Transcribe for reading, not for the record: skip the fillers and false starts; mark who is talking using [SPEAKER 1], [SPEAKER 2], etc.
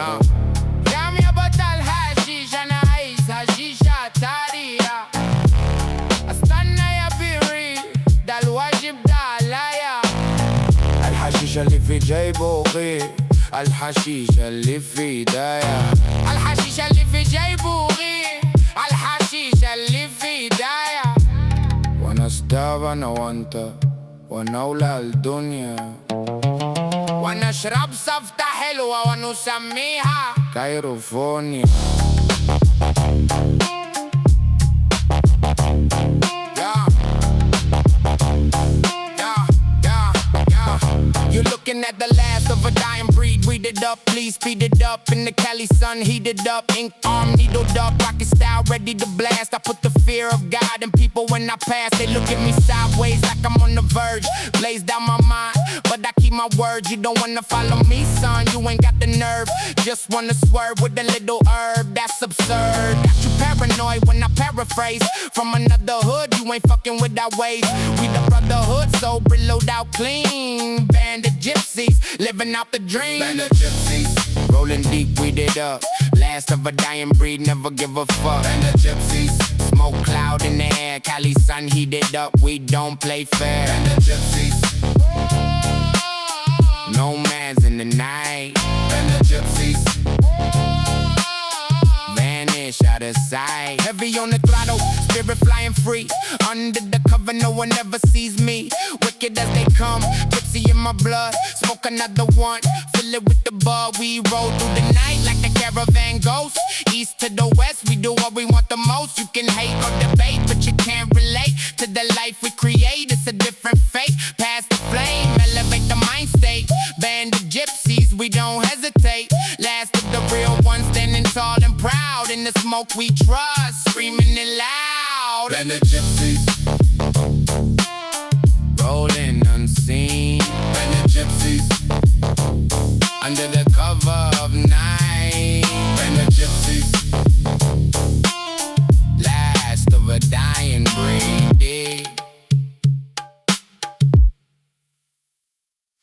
[SPEAKER 1] Yeah. Jam ya batal hashisha na ice hashisha taria. Astana ya biri dal wajib dalaya. الحشيشة اللي في جيبه غير الحشيشة اللي في ايديا. الحشيشة اللي في جيبه غير الحشيشة اللي في ايديا. وانا ستاب انا وانت وانا ولا الدنيا. ونشرب صفتة حلوة ونسميها كايروفونيا. You're looking at the last of a dying breed. Read it up, please speed it up. In the Cali sun, heated up. Ink arm, needled up, rocket style, ready to blast. I put the fear of God in people when I pass. They look at me sideways like I'm on the verge. Blaze down my mind, but I keep my word. You don't wanna follow me, son, you ain't got the nerve. Just wanna swerve with a little herb, that's absurd. Got you paranoid when I paraphrase. From another hood, you ain't fucking with our ways. We the brotherhood, so reload out clean. Band of gypsies, living out the dream. Band of gypsies, rolling deep, we did up. Last of a dying breed, never give a fuck. Band of gypsies, smoke cloud in the air. Cali sun heated up, we don't play fair. Band of gypsies, no man's in the night. Band of gypsies, vanish out of sight. Heavy on the throttle, spirit flying free. Under the cover, no one ever sees me. Wicked as they come, gypsy in my blood. Smoke another one, fill it with the bud. We roll through the night like the caravan ghost. East to the west, we do what we want the most. You can hate or debate, but you can't relate to the life we create. It's a different fate. Pass the flame, elevate the mind state. Band of gypsies, we don't hesitate. Last of the real ones, standing tall and proud. In the smoke we trust, screaming it loud. Band of gypsies.